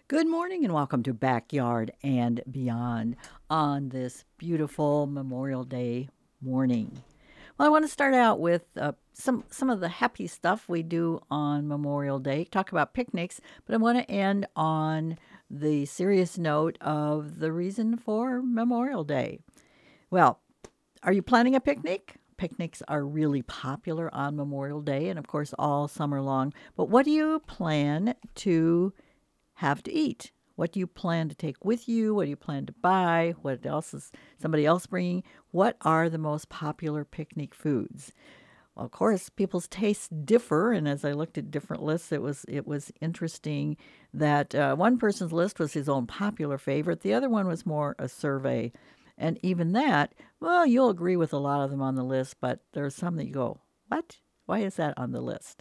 Good morning and welcome to Backyard and Beyond on this beautiful Memorial Day morning. Well, I want to start out with some of the happy stuff we do on Memorial Day. Talk about picnics, but I want to end on the serious note of the reason for Memorial Day. Well, are you planning a picnic? Picnics are really popular on Memorial Day and, of course, all summer long. But what do you plan to have to eat? What do you plan to take with you? What do you plan to buy? What else is somebody else bringing? What are the most popular picnic foods? Well, of course, people's tastes differ, and as I looked at different lists, it was interesting that one person's list was his own popular favorite. The other one was more a survey, and even that, well, you'll agree with a lot of them on the list, but there's some that you go, what? Why is that on the list?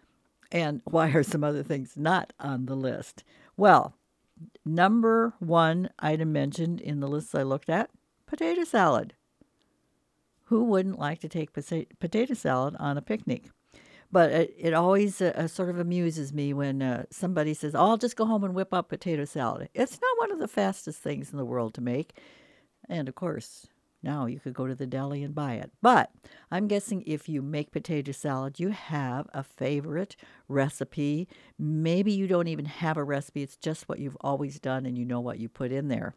And why are some other things not on the list? Well, number one item mentioned in the lists I looked at, potato salad. Who wouldn't like to take potato salad on a picnic? But it always sort of amuses me when somebody says, oh, I'll just go home and whip up potato salad. It's not one of the fastest things in the world to make. And of course, now you could go to the deli and buy it. But I'm guessing if you make potato salad, you have a favorite recipe. Maybe you don't even have a recipe, it's just what you've always done and you know what you put in there.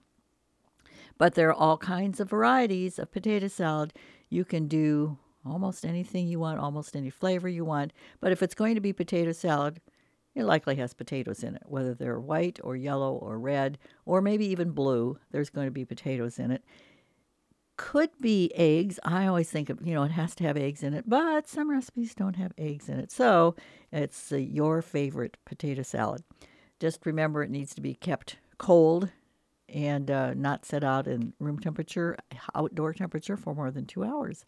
But there are all kinds of varieties of potato salad. You can do almost anything you want, almost any flavor you want. But if it's going to be potato salad, it likely has potatoes in it, whether they're white or yellow or red or maybe even blue. There's going to be potatoes in it. Could be eggs. I always think of, it has to have eggs in it, but some recipes don't have eggs in it. So it's your favorite potato salad. Just remember it needs to be kept cold and not set out in room temperature, outdoor temperature for more than 2 hours.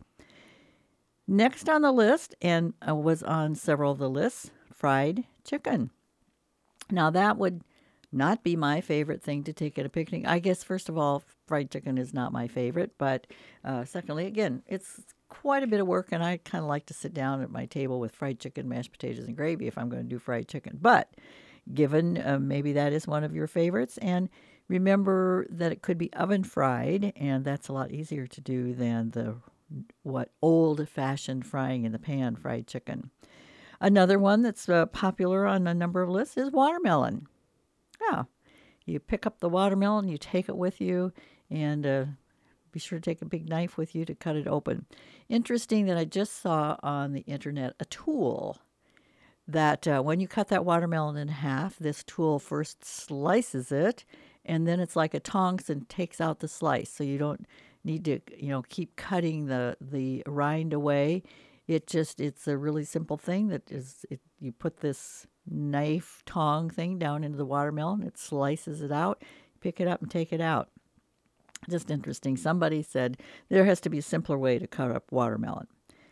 Next on the list, and was on several of the lists, fried chicken. Now, that would not be my favorite thing to take at a picnic. I guess, first of all, fried chicken is not my favorite. But secondly, again, it's quite a bit of work, and I kind of like to sit down at my table with fried chicken, mashed potatoes, and gravy if I'm going to do fried chicken. But given maybe that is one of your favorites, and remember that it could be oven fried, and that's a lot easier to do than the old-fashioned frying in the pan fried chicken. Another one that's popular on a number of lists is watermelon. Yeah, you pick up the watermelon, you take it with you, and be sure to take a big knife with you to cut it open. Interesting that I just saw on the internet a tool that when you cut that watermelon in half, this tool first slices it, and then it's like a tongs and takes out the slice. So you don't need to, keep cutting the rind away. It's a really simple thing that you put this knife tong thing down into the watermelon, it slices it out, pick it up and take it out. Just interesting. Somebody said there has to be a simpler way to cut up watermelon.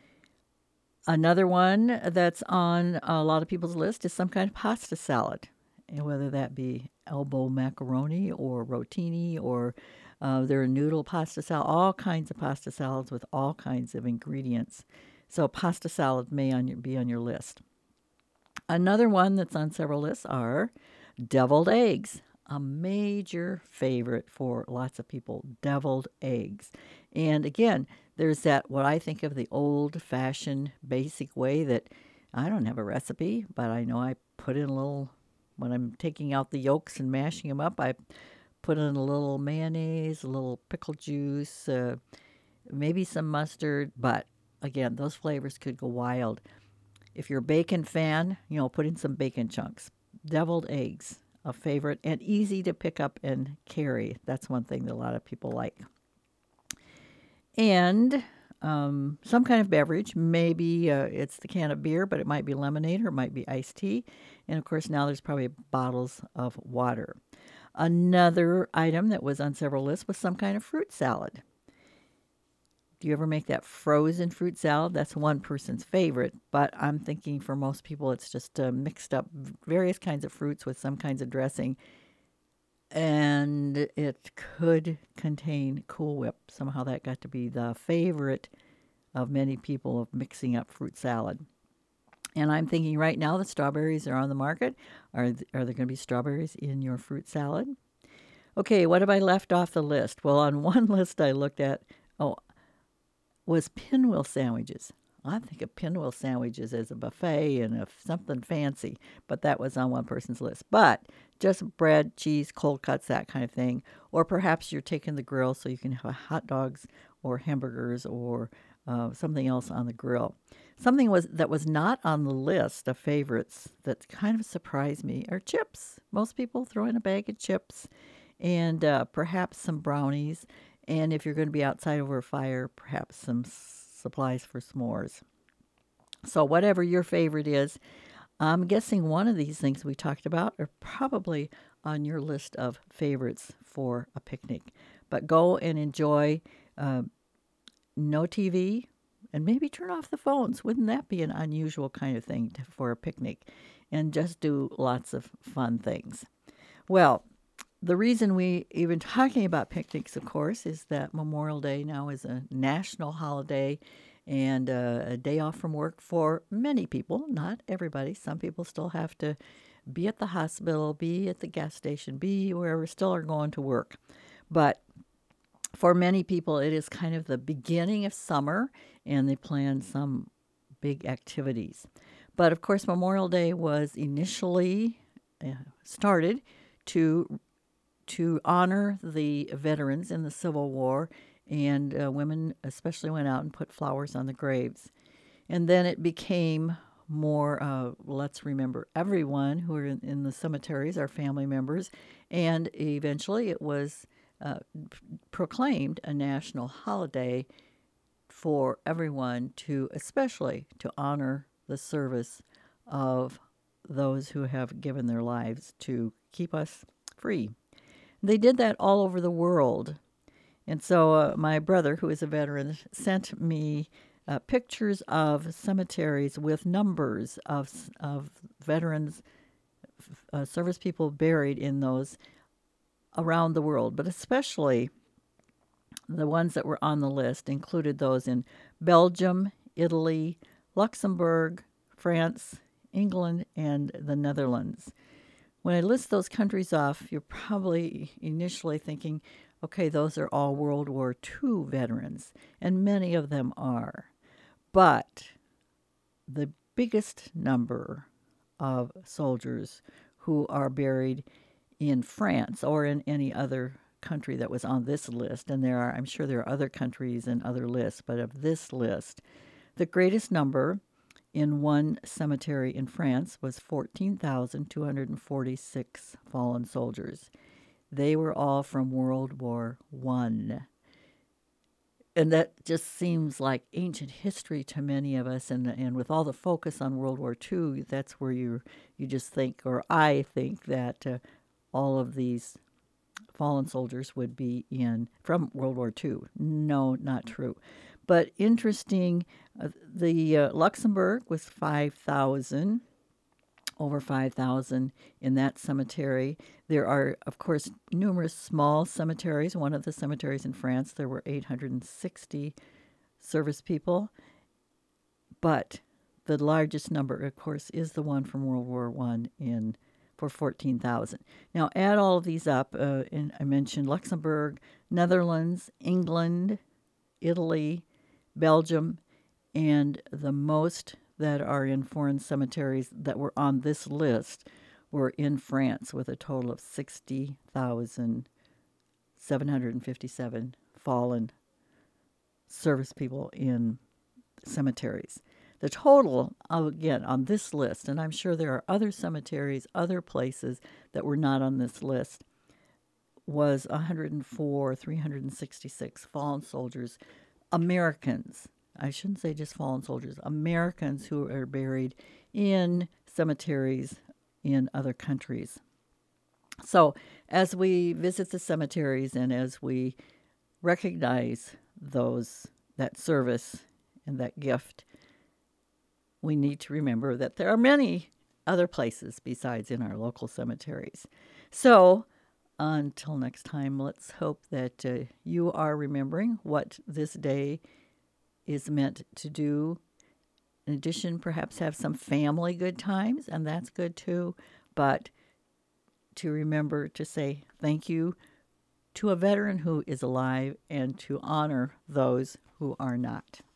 Another one that's on a lot of people's list is some kind of pasta salad, and whether that be elbow macaroni or rotini or their noodle pasta salad, all kinds of pasta salads with all kinds of ingredients. So pasta salad may be on your list. Another one that's on several lists are deviled eggs, a major favorite for lots of people, deviled eggs. And again, there's that, what I think of the old-fashioned basic way that I don't have a recipe, but I know I put in a little, when I'm taking out the yolks and mashing them up, I put in a little mayonnaise, a little pickle juice, maybe some mustard, but again, those flavors could go wild. If you're a bacon fan, put in some bacon chunks. Deviled eggs, a favorite, and easy to pick up and carry. That's one thing that a lot of people like. And some kind of beverage. Maybe it's the can of beer, but it might be lemonade or it might be iced tea. And of course, now there's probably bottles of water. Another item that was on several lists was some kind of fruit salad. Do you ever make that frozen fruit salad? That's one person's favorite, but I'm thinking for most people it's just mixed up various kinds of fruits with some kinds of dressing, and it could contain Cool Whip. Somehow that got to be the favorite of many people of mixing up fruit salad. And I'm thinking right now the strawberries are on the market. Are there going to be strawberries in your fruit salad? Okay, what have I left off the list? Well, on one list I looked at, oh, was pinwheel sandwiches. I think of pinwheel sandwiches as a buffet and something fancy, but that was on one person's list. But just bread, cheese, cold cuts, that kind of thing. Or perhaps you're taking the grill so you can have hot dogs or hamburgers or something else on the grill. Something that was not on the list of favorites that kind of surprised me are chips. Most people throw in a bag of chips and perhaps some brownies. And if you're going to be outside over a fire, perhaps some supplies for s'mores. So, whatever your favorite is, I'm guessing one of these things we talked about are probably on your list of favorites for a picnic. But go and enjoy no TV and maybe turn off the phones. Wouldn't that be an unusual kind of thing for a picnic? And just do lots of fun things. Well, the reason we even talking about picnics, of course, is that Memorial Day now is a national holiday and a day off from work for many people, not everybody. Some people still have to be at the hospital, be at the gas station, be wherever, still are going to work. But for many people, it is kind of the beginning of summer and they plan some big activities. But of course, Memorial Day was initially started to honor the veterans in the Civil War, and women especially went out and put flowers on the graves. And then it became more, let's remember everyone who are in the cemeteries, our family members, and eventually it was proclaimed a national holiday for everyone to, especially to honor the service of those who have given their lives to keep us free. They did that all over the world. And so my brother, who is a veteran, sent me pictures of cemeteries with numbers of veterans, service people buried in those around the world, but especially the ones that were on the list included those in Belgium, Italy, Luxembourg, France, England, and the Netherlands. When I list those countries off, you're probably initially thinking, okay, those are all World War II veterans, and many of them are. But the biggest number of soldiers who are buried in France or in any other country that was on this list, and I'm sure there are other countries and other lists, but of this list, the greatest number in one cemetery in France was 14,246 fallen soldiers. They were all from World War I. And that just seems like ancient history to many of us. And with all the focus on World War II, that's where you just think, or I think, that all of these fallen soldiers would be from World War II. No, not true. But interesting, the Luxembourg was 5,000, over 5,000 in that cemetery. There are, of course, numerous small cemeteries. One of the cemeteries in France, there were 860 service people. But the largest number, of course, is the one from World War I for 14,000. Now, add all of these up. I mentioned Luxembourg, Netherlands, England, Italy, Belgium, and the most that are in foreign cemeteries that were on this list were in France, with a total of 60,757 fallen service people in cemeteries. The total, again, on this list, and I'm sure there are other cemeteries, other places that were not on this list, was 366 fallen soldiers, Americans. I shouldn't say just fallen soldiers, Americans who are buried in cemeteries in other countries. So as we visit the cemeteries and as we recognize that service and that gift, we need to remember that there are many other places besides in our local cemeteries. So until next time, let's hope that you are remembering what this day is meant to do In addition, perhaps have some family good times, and that's good too. But to remember to say thank you to a veteran who is alive and to honor those who are not.